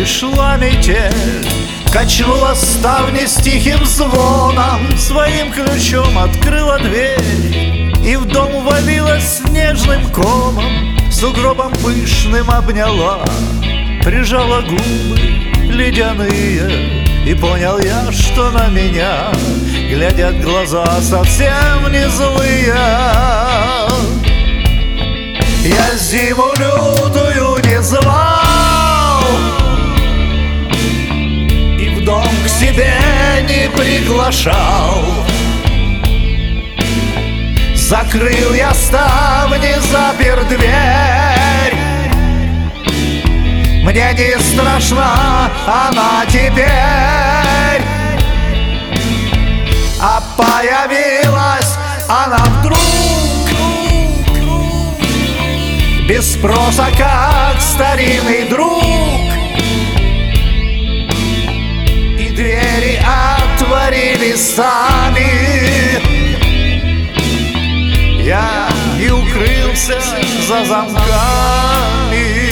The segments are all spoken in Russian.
Пришла метель, качнула ставни с тихим звоном, своим ключом открыла дверь и в дом валилась снежным комом, сугробом пышным обняла, прижала губы ледяные, и понял я, что на меня глядят глаза совсем не злые. Я зиму лютую не звал и в дом к себе не приглашал. Закрыл я ставни, запер дверь. Мне не страшна она теперь, а появилась она вдруг, без спроса, как старинный друг. И двери отворились сами. Я и укрылся за замками.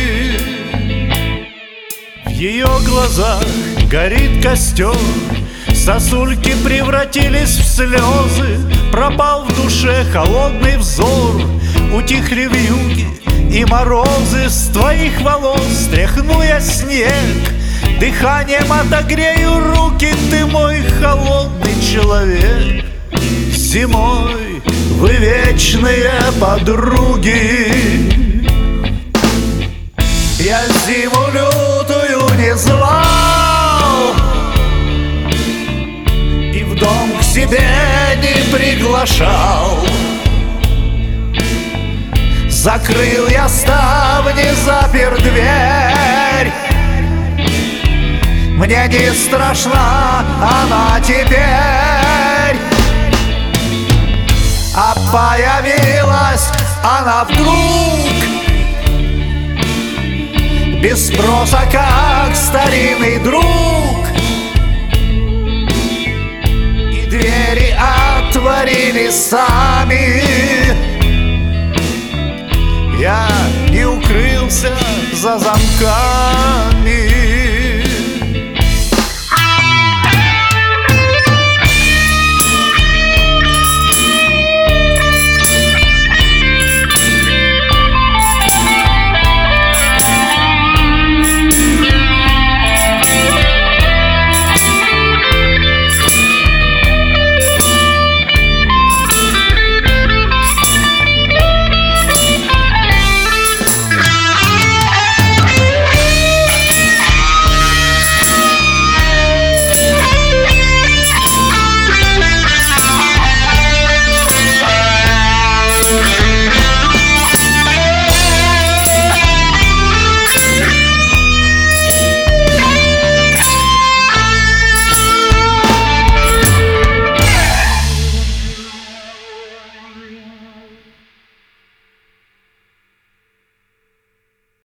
В ее глазах горит костер, сосульки превратились в слезы, пропал в душе холодный взор, утихли вьюги и морозы. С твоих волос стряхну я снег, дыханием отогрею руки. Ты мой холодный человек, зимой вы вечные подруги. Я зиму лютую не звал и в дом к себе не приглашал. Закрыл я ставни, запер дверь. Мне не страшна она теперь, а появилась она вдруг, без спроса, как старинный друг. И двери отворились сами. Я и укрылся за замками.